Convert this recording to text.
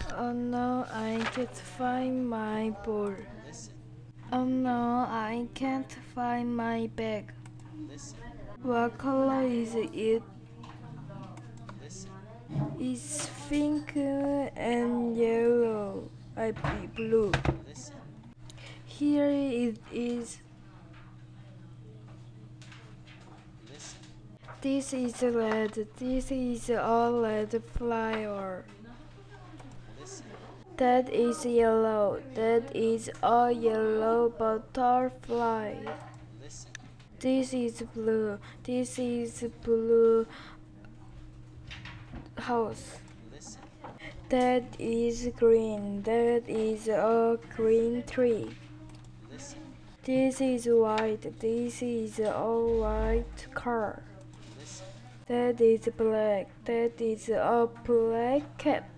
Oh no, I can't find my ball. Oh no, I can't find my bag. What color is it? It's pink and yellow. I be blue. Here it is. This is red. This is a red flower. That is yellow. That is a yellow butterfly. This is blue. This is blue house. That is green. That is a green tree. This is white. This is a white car. That is black. That is a black cat.